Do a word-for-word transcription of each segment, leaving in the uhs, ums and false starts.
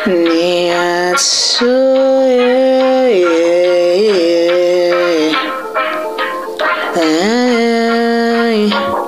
Niatsu, yeah, yeah, yeah. Ai,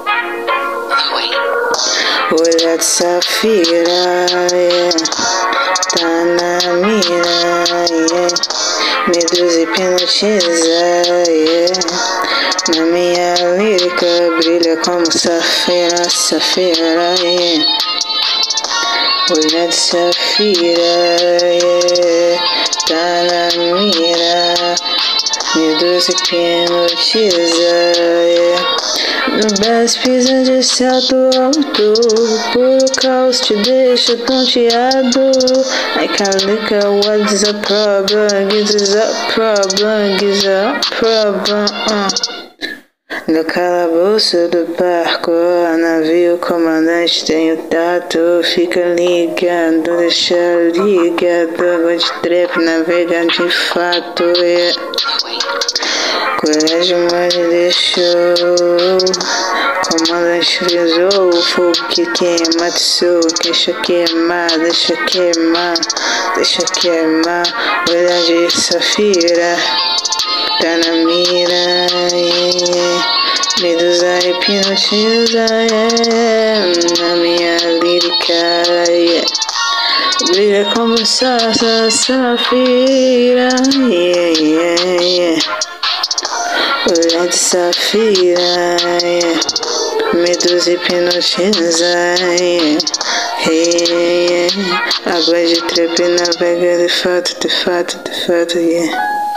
olha de safira, yeah. Tá na mira, yeah. Medos hipnotiza, yeah. Na minha lírica brilha como safira, safira, yeah. Olha de safira, yeah. Tá na mira, medos hipnotiza, yeah. No Best pisa de salto alto, puro caos te deixa tonteado. I can't look at what's a problem, gives a problem, gives a problem. Uh. No calabouço do barco, navio comandante tem o tato. Fica ligado, deixa ligado. Água de trepe, navega de fato, yeah. Colégio mais deixou, comandante frisou, o fogo que queima, tissou, deixa queimar, deixa queimar, deixa queimar, olhar de safira, tá na mira, yeah. Medusa hipnotiza, yeah. Na minha lírica, yeah. Brilha como sa, sa, safira, yeah, yeah, yeah. Olhar de safira, yeah. Medos hipnotiza, yeah. Hey, yeah. Água de trepe navega de fato, de fato, de fato, yeah.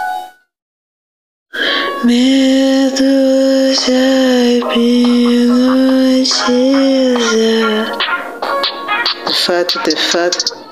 Medos hipnotiza, de fato, de fato.